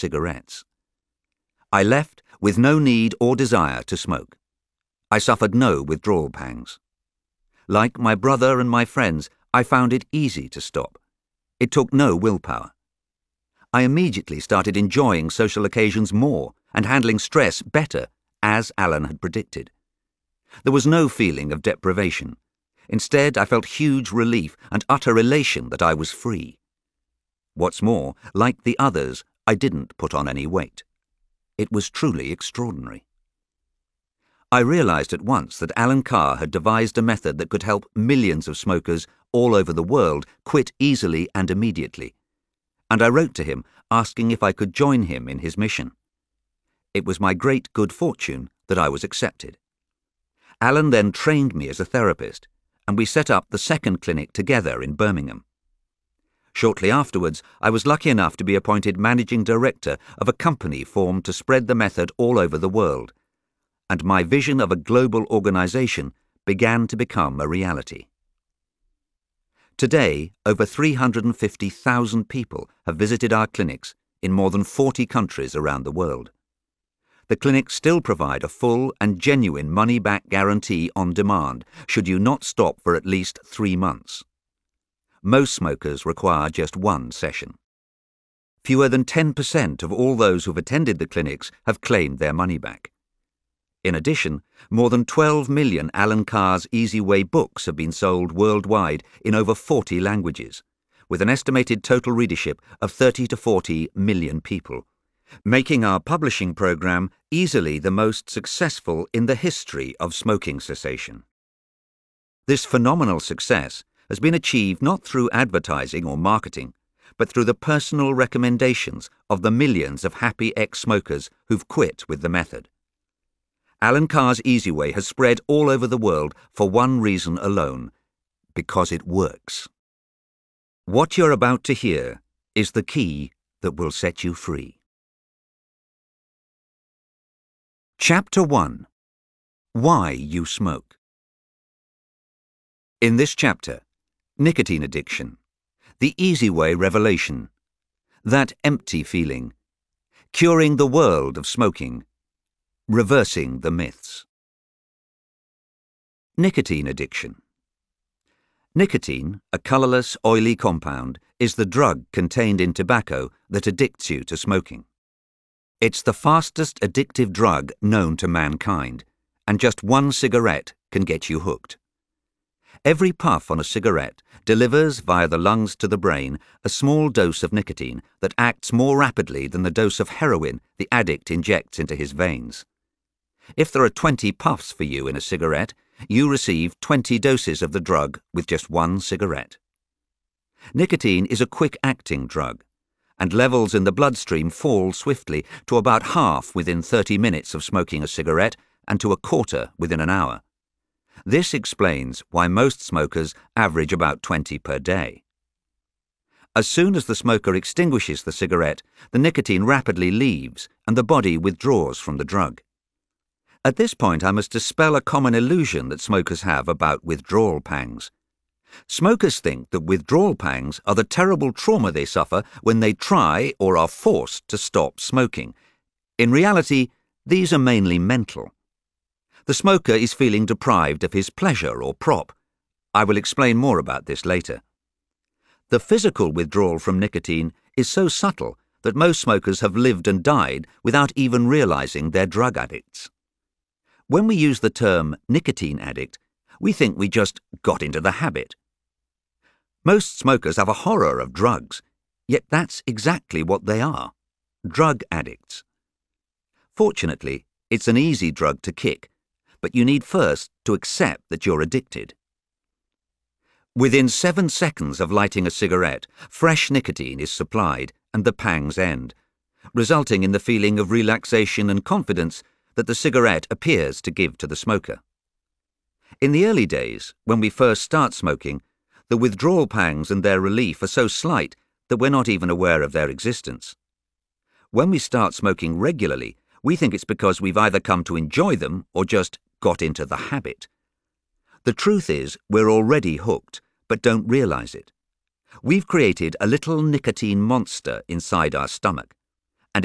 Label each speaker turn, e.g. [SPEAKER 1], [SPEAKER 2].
[SPEAKER 1] cigarettes. I left with no need or desire to smoke. I suffered no withdrawal pangs. Like my brother and my friends, I found it easy to stop. It took no willpower. I immediately started enjoying social occasions more and handling stress better, as Alan had predicted. There was no feeling of deprivation. Instead, I felt huge relief and utter elation that I was free. What's more, like the others, I didn't put on any weight. It was truly extraordinary. I realized at once that Alan Carr had devised a method that could help millions of smokers all over the world quit easily and immediately, and I wrote to him asking if I could join him in his mission. It was my great good fortune that I was accepted. Alan then trained me as a therapist, and we set up the second clinic together in Birmingham. Shortly afterwards, I was lucky enough to be appointed managing director of a company formed to spread the method all over the world, and my vision of a global organization began to become a reality. Today, over 350,000 people have visited our clinics in more than 40 countries around the world. The clinics still provide a full and genuine money-back guarantee on demand should you not stop for at least 3 months. Most smokers require just one session. Fewer than 10% of all those who've attended the clinics have claimed their money back. In addition, more than 12 million Alan Carr's Easy Way books have been sold worldwide in over 40 languages, with an estimated total readership of 30 to 40 million people, making our publishing program easily the most successful in the history of smoking cessation. This phenomenal success has been achieved not through advertising or marketing, but through the personal recommendations of the millions of happy ex-smokers who've quit with the method. Alan Carr's Easy Way has spread all over the world for one reason alone: because it works. What you're about to hear is the key that will set you free. Chapter 1. Why you smoke. In this chapter, nicotine addiction, the Easy Way revelation, that empty feeling, curing the world of smoking, reversing the myths. Nicotine addiction. Nicotine, a colourless, oily compound, is the drug contained in tobacco that addicts you to smoking. It's the fastest addictive drug known to mankind, and just one cigarette can get you hooked. Every puff on a cigarette delivers via the lungs to the brain a small dose of nicotine that acts more rapidly than the dose of heroin the addict injects into his veins. If there are 20 puffs for you in a cigarette, you receive 20 doses of the drug with just one cigarette. Nicotine is a quick-acting drug, and levels in the bloodstream fall swiftly to about half within 30 minutes of smoking a cigarette and to a quarter within an hour. This explains why most smokers average about 20 per day. As soon as the smoker extinguishes the cigarette, the nicotine rapidly leaves and the body withdraws from the drug. At this point, I must dispel a common illusion that smokers have about withdrawal pangs. Smokers think that withdrawal pangs are the terrible trauma they suffer when they try or are forced to stop smoking. In reality, these are mainly mental. The smoker is feeling deprived of his pleasure or prop. I will explain more about this later. The physical withdrawal from nicotine is so subtle that most smokers have lived and died without even realizing they're drug addicts. When we use the term nicotine addict, we think we just got into the habit. Most smokers have a horror of drugs, yet that's exactly what they are: drug addicts. Fortunately, it's an easy drug to kick, but you need first to accept that you're addicted. Within 7 seconds of lighting a cigarette, fresh nicotine is supplied and the pangs end, resulting in the feeling of relaxation and confidence that the cigarette appears to give to the smoker. In the early days, when we first start smoking, the withdrawal pangs and their relief are so slight that we're not even aware of their existence. When we start smoking regularly, we think it's because we've either come to enjoy them or just got into the habit. The truth is, we're already hooked, but don't realize it. We've created a little nicotine monster inside our stomach.